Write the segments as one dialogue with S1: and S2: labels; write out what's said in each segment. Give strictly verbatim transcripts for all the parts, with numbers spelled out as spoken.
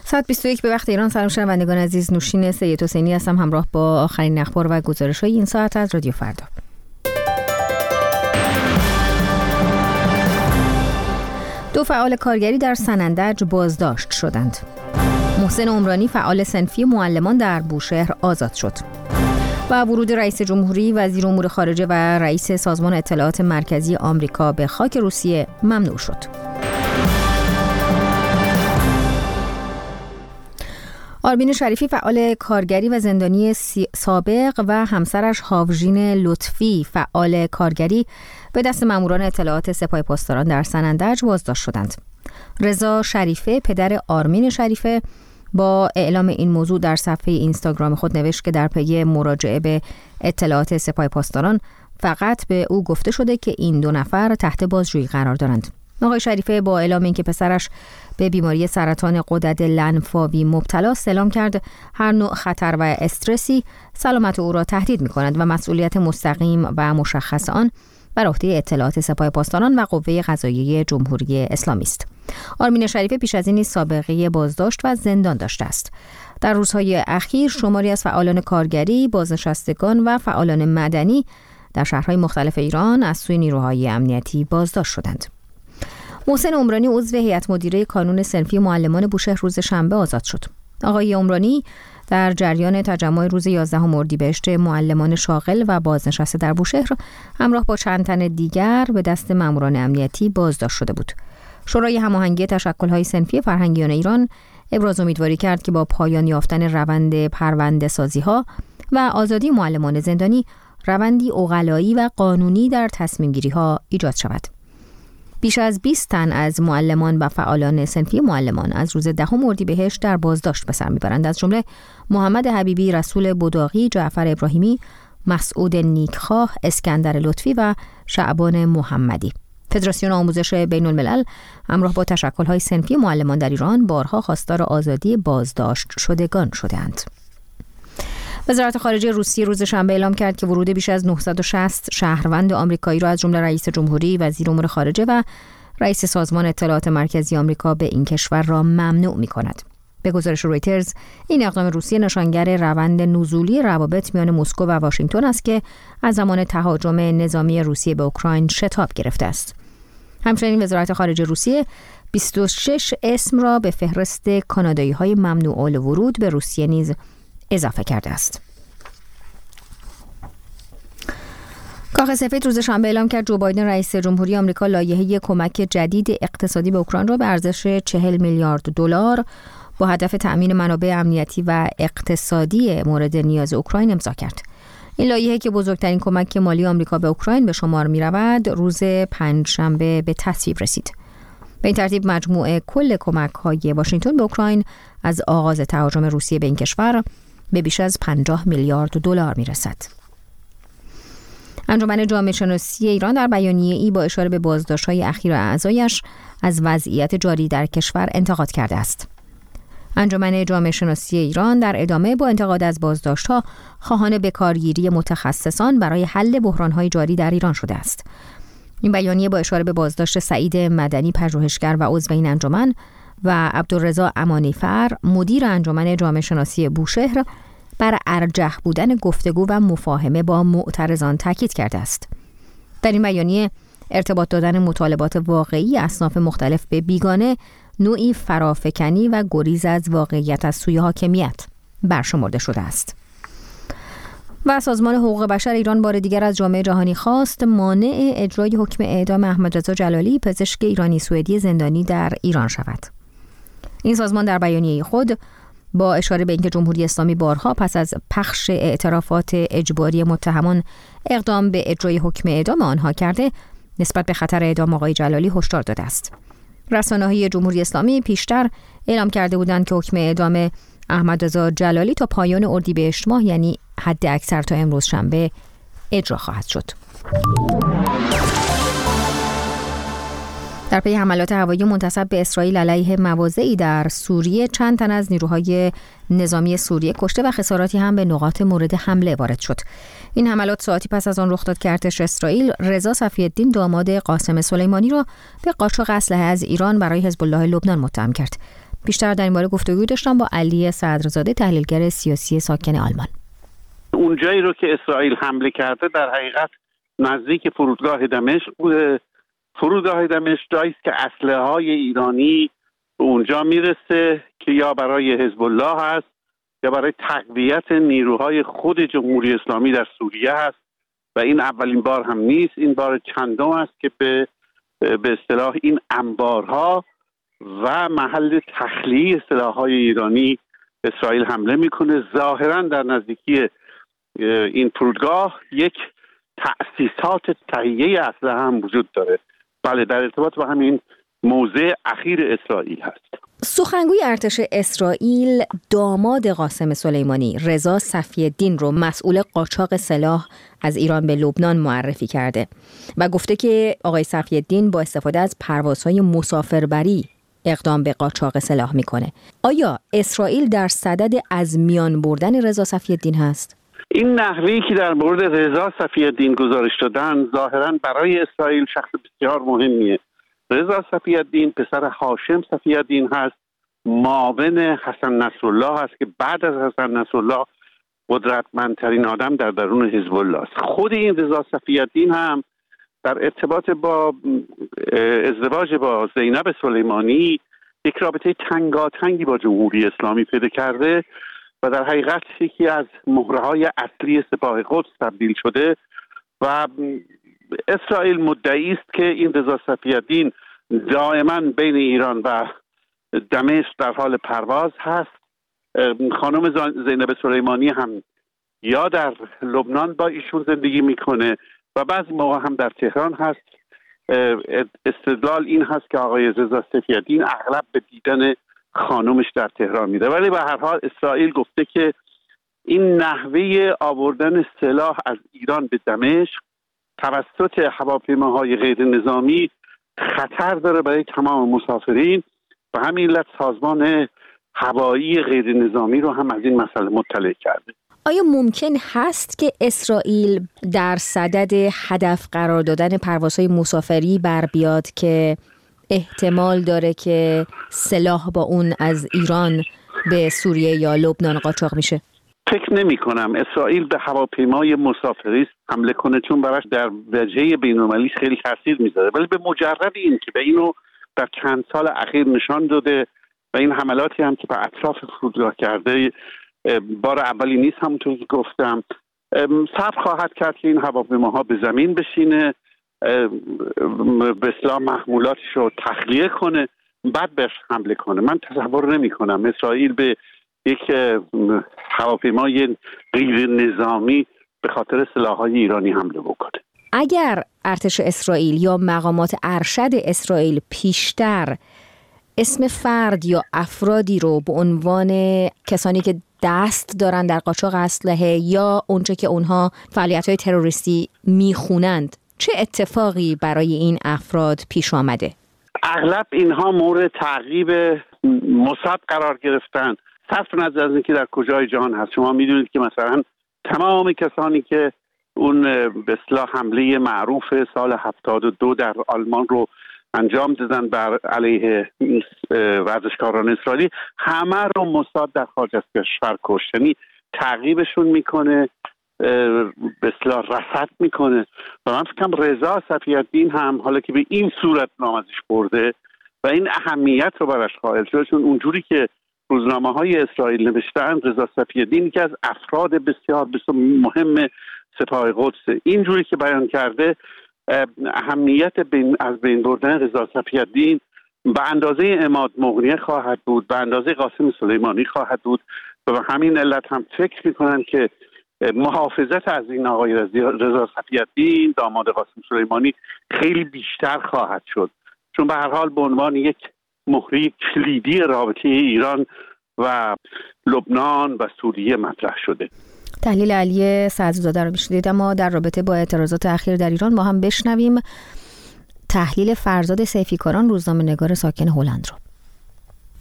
S1: ساعت بیست و یک به وقت ایران. سلام شنوندگان عزیز، نوشین سید حسینی هستم همراه با آخرین اخبار و گزارش‌های این ساعت از رادیو فردا. دو فعال کارگری در سنندج بازداشت شدند. محسن عمرانی فعال صنفی معلمان در بوشهر آزاد شد. و ورود رئیس جمهوری، وزیر امور خارجه و رئیس سازمان اطلاعات مرکزی آمریکا به خاک روسیه ممنوع شد. آرمین شریفی فعال کارگری و زندانی سابق و همسرش هاوژین لطفی فعال کارگری به دست ماموران اطلاعات سپاه پاسداران در سنندج بازداشت شدند. رضا شریفه پدر آرمین شریفه با اعلام این موضوع در صفحه اینستاگرام خود نوشت که در پی مراجعه به اطلاعات سپاه پاسداران فقط به او گفته شده که این دو نفر تحت بازجویی قرار دارند. آقای شریفه با اعلام اینکه پسرش به بیماری سرطان غدد لنفاوی مبتلا است اعلام کرد هر نوع خطر و استرسی سلامت او را تهدید می‌کند و مسئولیت مستقیم و مشخص آن بر عهده اطلاعات سپاه پاسداران و قوه قضاییه جمهوری اسلامی است. آرمین شریفه پیش از این سابقه بازداشت و زندان داشته است. در روزهای اخیر شماری از فعالان کارگری، بازنشستگان و فعالان مدنی در شهرهای مختلف ایران از سوی نیروهای امنیتی بازداشت شدند. محسن عمرانی عضو هیئت مدیره کانون صنفی معلمان بوشهر روز شنبه آزاد شد. آقای عمرانی در جریان تجمع روز یازدهم اردیبهشت معلمان شاغل و بازنشسته در بوشهر همراه با چند تن دیگر به دست ماموران امنیتی بازداشت شده بود. شورای هماهنگی تشکل‌های صنفی فرهنگیان ایران ابراز امیدواری کرد که با پایان یافتن روند پرونده سازی‌ها و آزادی معلمان زندانی، روندی عقلایی و قانونی در تصمیم گیری‌ها ایجاد شود. بیش از بیست تن از معلمان و فعالان صنفی معلمان از روز دهم اردیبهشت در بازداشت به سر میبرند، از جمله محمد حبیبی، رسول بداغی، جعفر ابراهیمی، مسعود نیکخواه، اسکندر لطفی و شعبان محمدی. فدراسیون آموزش بین الملل همراه با تشکل‌های صنفی معلمان در ایران بارها خواستار آزادی بازداشت شدگان شدند. وزارت خارجه روسیه روز شنبه اعلام کرد که ورود بیش از نهصد و شصت شهروند آمریکایی را از جمله رئیس جمهوری، وزیر امور خارجه و رئیس سازمان اطلاعات مرکزی آمریکا به این کشور را ممنوع می‌کند. به گزارش رویترز این اقدام روسیه نشانگر روند نزولی روابط میان مسکو و واشنگتن است که از زمان تهاجم نظامی روسیه به اوکراین شتاب گرفته است. همچنین وزارت خارجه روسیه بیست و شش اسم را به فهرست کانادایی‌های ممنوع الورود به روسیه نیز اضافه کرده است. کاخ سفید روز شنبه اعلام کرد جو بایدن رئیس جمهوری آمریکا لایحه کمک جدید اقتصادی به اوکراین را به ارزش چهل میلیارد دلار با هدف تأمین منابع امنیتی و اقتصادی مورد نیاز اوکراین امضا کرد. این لایحه که بزرگترین کمک مالی آمریکا به اوکراین به شمار می رود، روز پنجشنبه به تصویب رسید. به این ترتیب مجموع کل کمک‌های واشنگتن به اوکراین از آغاز تهاجم روسیه به این کشور به بیش از پنجاه میلیارد دلار میرسد. انجمن جامعه شناسی ایران در بیانیه‌ای با اشاره به بازداشت‌های اخیر اعضایش از وضعیت جاری در کشور انتقاد کرده است. انجمن جامعه شناسی ایران در ادامه با انتقاد از بازداشت‌ها خواهان بکارگیری متخصصان برای حل بحران‌های جاری در ایران شده است. این بیانیه با اشاره به بازداشت سعید مدنی پژوهشگر و عضو این انجمن و عبدالرضا امانیفر مدیر انجمن جامعه شناسی بوشهر بر ارجح بودن گفتگو و مفاهمه با معترضان تاکید کرده است. در این بیانیه ارتباط دادن مطالبات واقعی اصناف مختلف به بیگانه نوعی فرافکنی و گریز از واقعیت از سوی حاکمیت برشمرده شده است. و سازمان حقوق بشر ایران بار دیگر از جامعه جهانی خواست مانع اجرای حکم اعدام احمدرضا جلالی، پزشک ایرانی سوئدی زندانی در ایران شود. این سازمان در بیانیه خود با اشاره به اینکه جمهوری اسلامی بارها پس از پخش اعترافات اجباری متهمان اقدام به اجرای حکم اعدام آنها کرده، نسبت به خطر اعدام آقای جلالی هشدار داده است. رسانه‌های جمهوری اسلامی پیشتر اعلام کرده بودند که حکم اعدام احمدرضا جلالی تا پایان اردیبهشت ماه، یعنی حد اکثر تا امروز شنبه، اجرا خواهد شد. در پی حملات هوایی منتسب به اسرائیل علیه مواضعی در سوریه، چند تن از نیروهای نظامی سوریه کشته و خساراتی هم به نقاط مورد حمله وارد شد. این حملات ساعتی پس از آن رخ داد که ارتش اسرائیل رضا صفی‌الدین داماد قاسم سلیمانی را به قاچاق اسلحه از ایران برای حزب الله لبنان متهم کرد. بیشتر در این باره گفتگو داشتم با علی صدرزاده، تحلیلگر سیاسی ساکن آلمان.
S2: اون جایی رو که اسرائیل حمله کرده در حقیقت نزدیک فرودگاه دمشق بوده. فرودگاه دمشق جایی است که اسلحه‌های ایرانی به اونجا میرسه که یا برای حزب الله هست یا برای تقویت نیروهای خود جمهوری اسلامی در سوریه هست و این اولین بار هم نیست، این بار چندم است که به به اصطلاح این انبارها و محل تخلیه سلاح‌های ایرانی اسرائیل حمله میکنه. ظاهراً در نزدیکی این فرودگاه یک تأسیسات تهیه اسلحه هم وجود داره. بله، در ارتباط با همین موضع اخیر اسرائیل هست.
S1: سخنگوی ارتش اسرائیل داماد قاسم سلیمانی، رضا صفی‌الدین رو مسئول قاچاق سلاح از ایران به لبنان معرفی کرده و گفته که آقای صفی‌الدین با استفاده از پروازهای مسافربری اقدام به قاچاق سلاح میکنه. آیا اسرائیل در صدد از میان بردن رضا صفی‌الدین هست؟
S2: این نحوهی که در مورد رضا صفی‌الدین گزارش دادن ظاهراً برای اسرائیل شخص بسیار مهمیه. رضا صفی‌الدین پسر هاشم صفی‌الدین هست، معاون حسن نصرالله هست که بعد از حسن نصرالله قدرتمندترین آدم در درون حزب الله است. خود این رضا صفی‌الدین هم در ارتباط با ازدواج با زینب سلیمانی یک رابطه تنگاتنگی با جمهوری اسلامی پیدا کرده و در حقیقت یکی از مهره‌های اصلی سپاه قدس تبدیل شده و اسرائیل مدعی است که این رضا صفی‌الدین دائما بین ایران و دمشق در حال پرواز هست. خانم زینب سلیمانی هم یا در لبنان با ایشون زندگی میکنه و بعضی موقع هم در تهران هست. استدلال این هست که آقای رضا صفی‌الدین اغلب به دیدن خانمش در تهران میره، ولی به هر حال اسرائیل گفته که این نحوه آوردن سلاح از ایران به دمشق توسط هواپیماهای غیر نظامی خطر داره برای تمام مسافرین و همین علت سازمان هوایی غیر نظامی رو هم از این مسئله مطلع کرده.
S1: آیا ممکن هست که اسرائیل در صدد هدف قرار دادن پروازهای مسافری بر بیاد که احتمال داره که سلاح با اون از ایران به سوریه یا لبنان قاچاق میشه؟
S2: فکر نمی کنم اسرائیل به هواپیمای مسافری حمله کنه، چون براش در وجهه بین‌المللی خیلی تاثیر میذاره، ولی به مجرد این که به اینو در چند سال اخیر نشان داده و این حملاتی هم که به اطراف فرودگاه کرده بار اولی نیست، همونطور که گفتم صبر خواهد کرد که این هواپیماها به زمین بشینه، به اصطلاح محمولاتش رو تخلیه کنه، بعد بهش حمله کنه. من تصور نمی کنم اسرائیل به یک هواپیمای غیر نظامی به خاطر سلاح‌های ایرانی حمله بکنه.
S1: اگر ارتش اسرائیل یا مقامات ارشد اسرائیل پیشتر اسم فرد یا افرادی رو به عنوان کسانی که دست دارن در قاچاق اسلحه یا اونچه که اونها فعالیت‌های تروریستی میخونند، چه اتفاقی برای این افراد پیش آمده؟
S2: اغلب اینها مورد تعقیب موساد قرار گرفتن، صرف نظر از اینکه در کجای جهان هست. شما میدونید که مثلا تمام کسانی که اون به اصطلاح حمله معروف سال هفتاد و دو در آلمان رو انجام دادن بر علیه ورزشکاران اسرائیلی، همه رو موساد در خارج از کشور کشت، یعنی تعقیبشون میکنه، به اصطلاح رصد میکنه. و من فکرم رضا صفی‌الدین هم حالا که به این صورت نام ازش برده و این اهمیت رو براش قائل شده، چون اونجوری که روزنامه های اسرائیل نوشتن رضا صفی‌الدین که از افراد بسیار بسیار مهم سپاه قدس، اینجوری که بیان کرده اهمیت بین از بین بردن رضا صفی‌الدین به اندازه عماد مغنیه خواهد بود، به اندازه قاسم سلیمانی خواهد بود و به همین علت هم فکر میکنن که محافظت از این آقای رضا صفی‌الدین داماد قاسم سلیمانی خیلی بیشتر خواهد شد، چون به هر حال به عنوان یک مهره کلیدی رابطه ایران و لبنان و سوریه مطرح شده.
S1: تحلیل علی صدرزاده رو میشنیدید. اما در رابطه با اعتراضات اخیر در ایران با هم بشنویم تحلیل فرزاد سیفیکاران، روزنامه‌نگار ساکن هلند رو.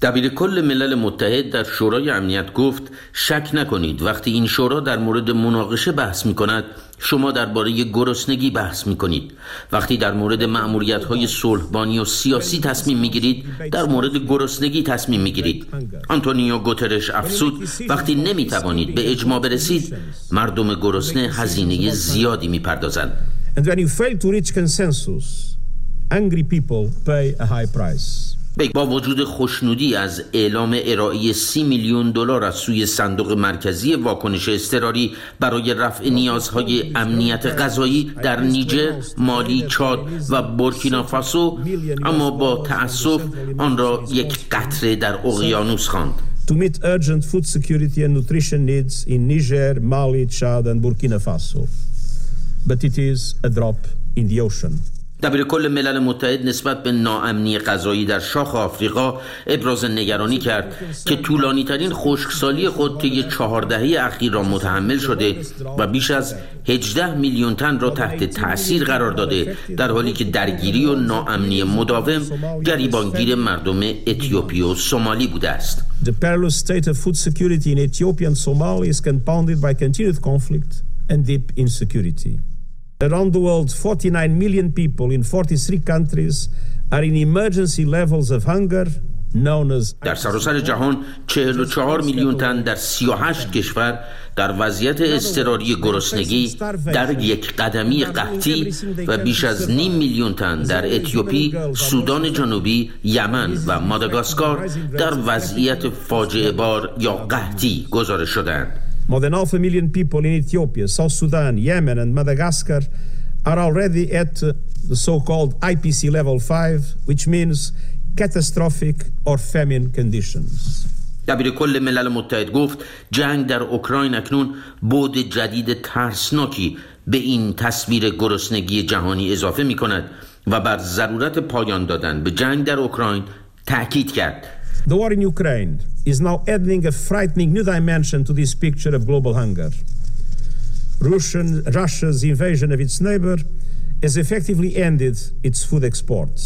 S3: دبیرکل ملل متحد در شورای امنیت گفت شک نکنید وقتی این شورا در مورد مناقشه بحث می کند شما درباره گرسنگی بحث می کنید. وقتی در مورد مأموریت‌های صلحبانی و سیاسی تصمیم می گیرید در مورد گرسنگی تصمیم می گیرید. آنتونیو گوترش افزود وقتی نمی توانید به اجماع برسید مردم گرسنه هزینه زیادی می پردازند.
S4: And when you fail to reach consensus, angry people pay a high price.
S3: با وجود خوشنودی از اعلام ارائه سی میلیون دلار از سوی صندوق مرکزی واکنش اضطراری برای رفع نیازهای امنیت غذایی در نیجر، مالی، چاد و بورکینافاسو، اما با تأسف آن را یک قطره در اقیانوس خواند.
S4: To meet urgent food security and nutrition needs in Niger, Mali, Chad and Burkina Faso. But it is a drop in the ocean.
S3: دبیرکل ملل متحد نسبت به ناامنی غذایی در شاخ آفریقا ابراز نگرانی کرد که طولانی ترین خشکسالی خود طی چهار دهه اخیر را متحمل شده و بیش از هجده میلیون تن را تحت تأثیر قرار داده، در حالی که درگیری و ناامنی مداوم گریبانگیر مردم اتیوپی و سومالی بوده است.
S4: The perilous state of food security in Ethiopia and Somalia is compounded by continued conflict and deep insecurity. Around the world, forty-nine million people in forty-three countries are in emergency levels of hunger known as.
S3: در سراسر جهان چهل و چهار میلیون تن در سی و هشت کشور در وضعیت اضطراری گرسنگی در یک قدمی قحطی و بیش از نیم میلیون تن در اتیوپی، سودان جنوبی، یمن و ماداگاسکار در وضعیت فاجعه بار یا قحطی گزارش شدند.
S4: More than half a million people in Ethiopia, South Sudan, Yemen and Madagascar are already at uh, the so-called I P C level five, which means catastrophic or famine conditions.
S3: دبیرکل ملل متحد گفت جنگ در اوکراین اکنون بعد جدید ترسناکی به این تصویر گرسنگی جهانی اضافه می کند و بر ضرورت پایان دادن به جنگ در اوکراین تأکید کرد.
S4: The war in Ukraine is now adding a frightening new dimension to this picture of global hunger. Russian, Russia's invasion of its neighbor has effectively ended its food exports.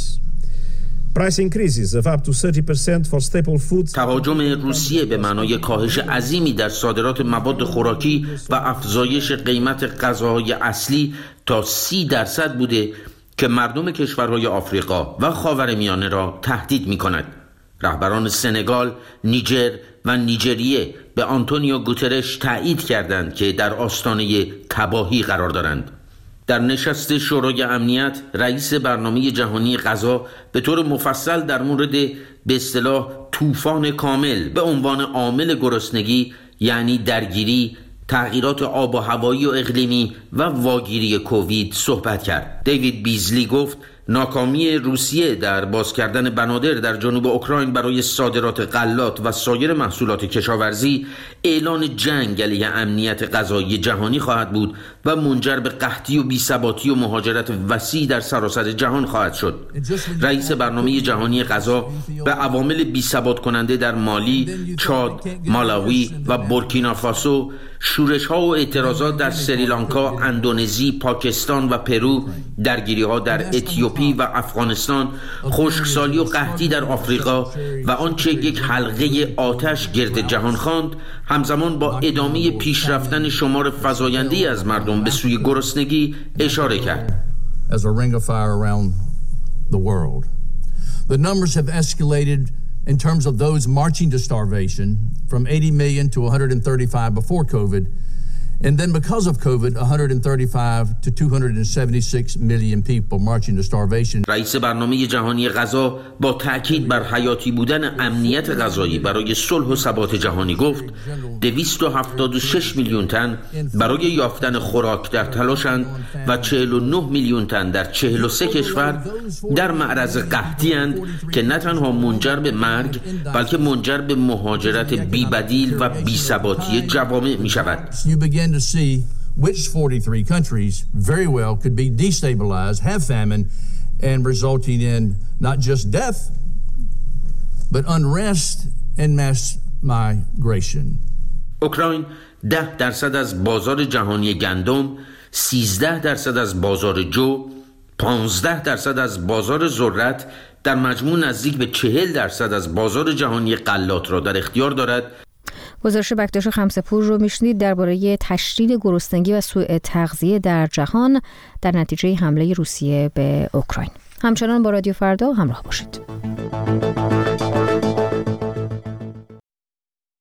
S4: Price increases of up to thirty percent for staple foods.
S3: تهاجم روسیه به معنای کاهش عظیمی در صادرات مواد خوراکی و افزایش قیمت غذاهای اصلی تا سی درصد بوده که مردم کشورهای آفریقا و خاورمیانه را تهدید می‌کند. رهبران سنگال، نیجر و نیجریه به آنتونیو گوترش تایید کردند که در آستانه تباهی قرار دارند. در نشست شورای امنیت رئیس برنامه جهانی غذا به طور مفصل در مورد به اصطلاح طوفان کامل به عنوان عامل گرسنگی، یعنی درگیری، تغییرات آب و هوایی و اقلیمی و واگیری کووید صحبت کرد. دیوید بیزلی گفت ناکامی روسیه در باز کردن بنادر در جنوب اوکراین برای صادرات غلات و سایر محصولات کشاورزی اعلان جنگ علیه امنیت غذایی جهانی خواهد بود و منجر به قحطی و بی‌ثباتی و مهاجرت وسیع در سراسر جهان خواهد شد. رئیس برنامه جهانی غذا به عوامل بی‌ثبات کننده در مالی، چاد، مالاوی و بورکینافاسو، شورش‌ها و اعتراضات در سریلانکا، اندونزی، پاکستان و پرو، درگیری‌ها در اتیوپی و افغانستان، خشکسالی و قحطی در آفریقا و آنچه یک حلقه آتش گرد جهان خواند، همزمان با ادامه پیشرفتن شمار فزاینده‌ای از مردم به سوی گرسنگی اشاره کرد.
S5: As a ring of fire around the world. The numbers have escalated in terms of those marching to starvation from eighty million to one hundred thirty-five before COVID. And then because of COVID, one hundred thirty-five to two hundred seventy-six million people marching to starvation.
S3: رئیس برنامه جهانی غذا با تأکید بر حیاتی بودن امنیت غذایی برای صلح و ثبات جهانی گفت دویست و هفتاد و شش میلیون تن برای یافتن خوراک در تلاشند و چهل و نه میلیون تن در چهل و سه کشور در معرض قحطی اند که نه تنها منجر به مرگ بلکه منجر به مهاجرت بی‌بدیل و بی‌ثباتی جوامع می شود.
S5: To see which forty-three countries very well could be destabilized, have famine, and resulting in not just death, but unrest and mass migration.
S3: اوکراین ده درصد از بازار جهانی گندم، سیزده درصد از بازار جو، پانزده درصد از بازار ذرت در مجموع نزدیک به چهل درصد از بازار جهانی غلات را در اختیار دارد.
S1: گزارش بکتاش خمسه‌پور رو میشنید درباره تشدید گرسنگی و سوء تغذیه در جهان در نتیجه حمله روسیه به اوکراین. همچنان با رادیو فردا همراه باشید.